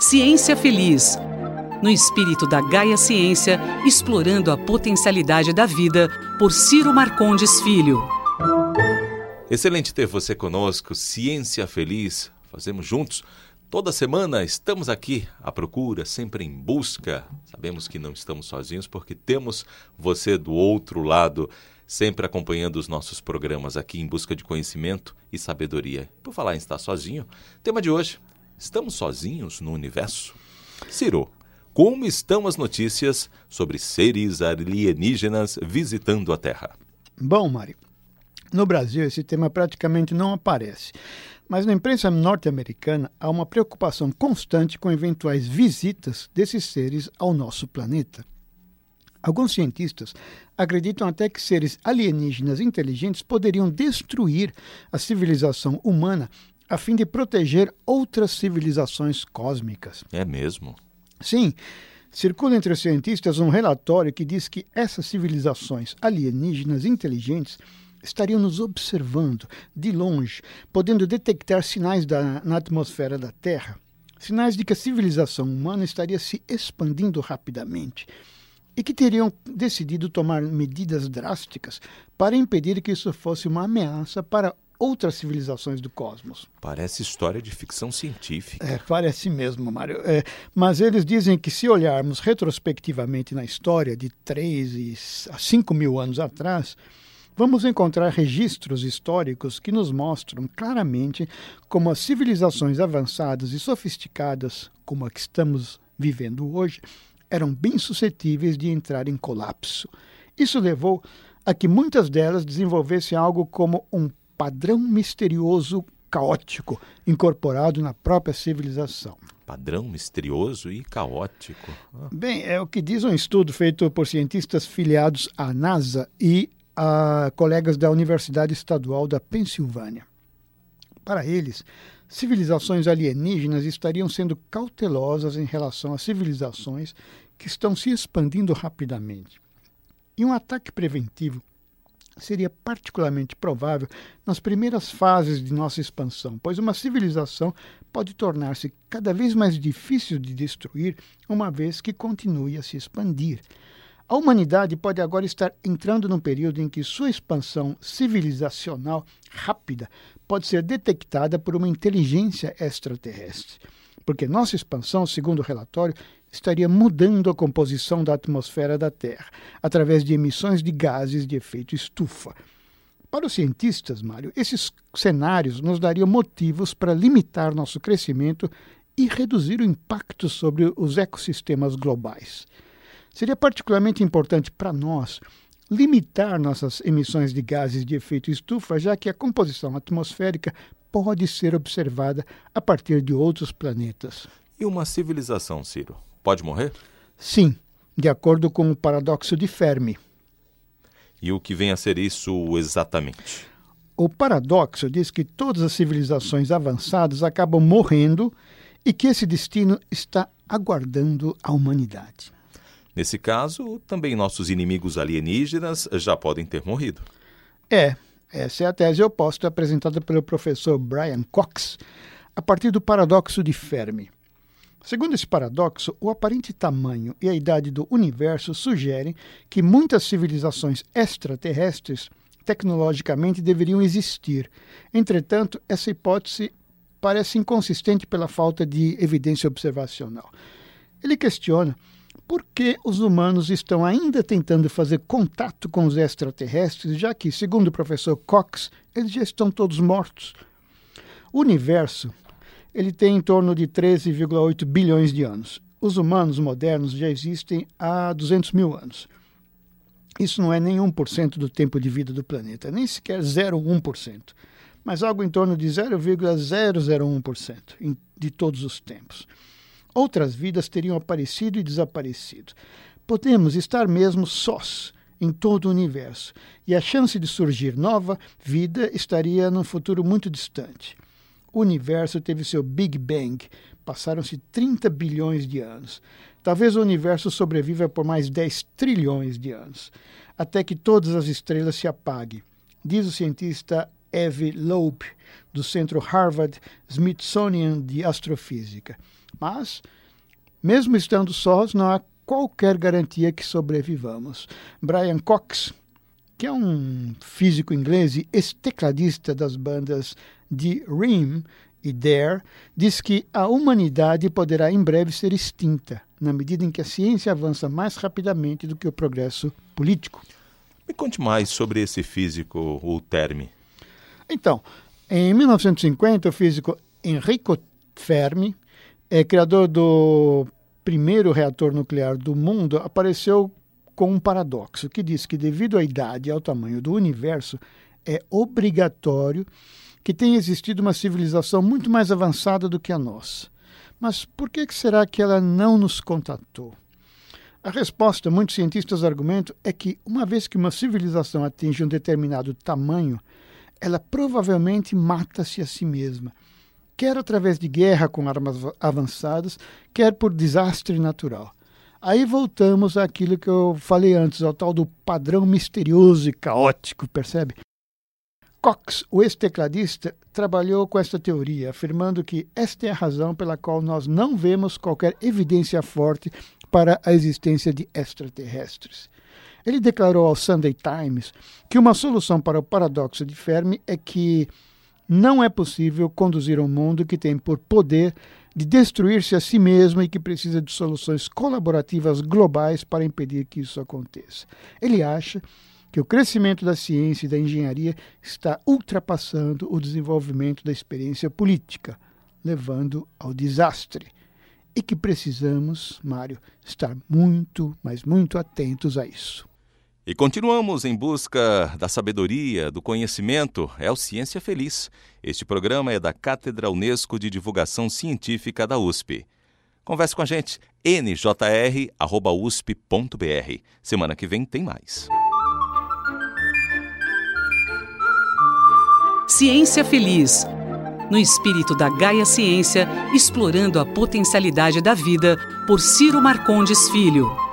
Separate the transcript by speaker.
Speaker 1: Ciência Feliz. No espírito da Gaia Ciência, explorando a potencialidade da vida, por Ciro Marcondes Filho.
Speaker 2: Excelente ter você conosco, Ciência Feliz. Fazemos juntos. Toda semana estamos aqui à procura, sempre em busca. Sabemos que não estamos sozinhos porque temos você do outro lado, sempre acompanhando os nossos programas aqui em busca de conhecimento e sabedoria. Por falar em estar sozinho, tema de hoje, estamos sozinhos no universo? Ciro, como estão as notícias sobre seres alienígenas visitando a Terra?
Speaker 3: Bom, Mário, no Brasil esse tema praticamente não aparece. Mas na imprensa norte-americana há uma preocupação constante com eventuais visitas desses seres ao nosso planeta. Alguns cientistas acreditam até que seres alienígenas inteligentes poderiam destruir a civilização humana a fim de proteger outras civilizações cósmicas.
Speaker 2: É mesmo?
Speaker 3: Sim. Circula entre os cientistas um relatório que diz que essas civilizações alienígenas inteligentes estariam nos observando de longe, podendo detectar sinais na atmosfera da Terra, sinais de que a civilização humana estaria se expandindo rapidamente e que teriam decidido tomar medidas drásticas para impedir que isso fosse uma ameaça para outras civilizações do cosmos.
Speaker 2: Parece história de ficção científica.
Speaker 3: Parece mesmo, Mário. Mas eles dizem que se olharmos retrospectivamente na história de 3 a 5 mil anos atrás, vamos encontrar registros históricos que nos mostram claramente como as civilizações avançadas e sofisticadas, como a que estamos vivendo hoje, eram bem suscetíveis de entrar em colapso. Isso levou a que muitas delas desenvolvessem algo como um padrão misterioso caótico incorporado na própria civilização.
Speaker 2: Padrão misterioso e caótico.
Speaker 3: Bem, é o que diz um estudo feito por cientistas filiados à NASA e a colegas da Universidade Estadual da Pensilvânia. Para eles, civilizações alienígenas estariam sendo cautelosas em relação a civilizações que estão se expandindo rapidamente. E um ataque preventivo seria particularmente provável nas primeiras fases de nossa expansão, pois uma civilização pode tornar-se cada vez mais difícil de destruir, uma vez que continue a se expandir. A humanidade pode agora estar entrando num período em que sua expansão civilizacional rápida pode ser detectada por uma inteligência extraterrestre, porque nossa expansão, segundo o relatório, estaria mudando a composição da atmosfera da Terra, através de emissões de gases de efeito estufa. Para os cientistas, Mário, esses cenários nos dariam motivos para limitar nosso crescimento e reduzir o impacto sobre os ecossistemas globais. Seria particularmente importante para nós limitar nossas emissões de gases de efeito estufa, já que a composição atmosférica pode ser observada a partir de outros planetas.
Speaker 2: E uma civilização, Ciro, pode morrer?
Speaker 3: Sim, de acordo com o paradoxo de Fermi.
Speaker 2: E o que vem a ser isso exatamente?
Speaker 3: O paradoxo diz que todas as civilizações avançadas acabam morrendo e que esse destino está aguardando a humanidade.
Speaker 2: Nesse caso, também nossos inimigos alienígenas já podem ter morrido.
Speaker 3: Essa é a tese oposta apresentada pelo professor Brian Cox, a partir do paradoxo de Fermi. Segundo esse paradoxo, o aparente tamanho e a idade do universo sugerem que muitas civilizações extraterrestres tecnologicamente deveriam existir. Entretanto, essa hipótese parece inconsistente pela falta de evidência observacional. Ele questiona por que os humanos estão ainda tentando fazer contato com os extraterrestres, já que, segundo o professor Cox, eles já estão todos mortos. O universo ele tem em torno de 13,8 bilhões de anos. Os humanos modernos já existem há 200 mil anos. Isso não é nem 1% do tempo de vida do planeta, nem sequer 0,1%, mas algo em torno de 0,001% de todos os tempos. Outras vidas teriam aparecido e desaparecido. Podemos estar mesmo sós em todo o universo, e a chance de surgir nova vida estaria num futuro muito distante. O universo teve seu Big Bang, passaram-se 30 bilhões de anos. Talvez o universo sobreviva por mais 10 trilhões de anos, até que todas as estrelas se apaguem, diz o cientista Avi Loeb, do Centro Harvard Smithsonian de Astrofísica. Mas, mesmo estando sós, não há qualquer garantia que sobrevivamos. Brian Cox, que é um físico inglês e ex-tecladista das bandas de Ream e Dare, diz que a humanidade poderá em breve ser extinta, na medida em que a ciência avança mais rapidamente do que o progresso político.
Speaker 2: Me conte mais sobre esse físico, o Terme.
Speaker 3: Então, em 1950, o físico Enrico Fermi, criador do primeiro reator nuclear do mundo, apareceu com um paradoxo que diz que, devido à idade e ao tamanho do universo, é obrigatório que tenha existido uma civilização muito mais avançada do que a nossa. Mas por que será que ela não nos contatou? A resposta, muitos cientistas argumentam, é que, uma vez que uma civilização atinge um determinado tamanho, ela provavelmente mata-se a si mesma, quer através de guerra com armas avançadas, quer por desastre natural. Aí voltamos àquilo que eu falei antes, ao tal do padrão misterioso e caótico, percebe? Cox, o ex-tecladista, trabalhou com esta teoria, afirmando que esta é a razão pela qual nós não vemos qualquer evidência forte para a existência de extraterrestres. Ele declarou ao Sunday Times que uma solução para o paradoxo de Fermi é que não é possível conduzir um mundo que tem por poder de destruir-se a si mesmo e que precisa de soluções colaborativas globais para impedir que isso aconteça. Ele acha que o crescimento da ciência e da engenharia está ultrapassando o desenvolvimento da experiência política, levando ao desastre. E que precisamos, Mário, estar muito, mas muito atentos a isso.
Speaker 2: E continuamos em busca da sabedoria, do conhecimento. É o Ciência Feliz. Este programa é da Cátedra Unesco de Divulgação Científica da USP. Converse com a gente, njr@usp.br. Semana que vem tem mais.
Speaker 1: Ciência Feliz, no espírito da Gaia Ciência, explorando a potencialidade da vida, por Ciro Marcondes Filho.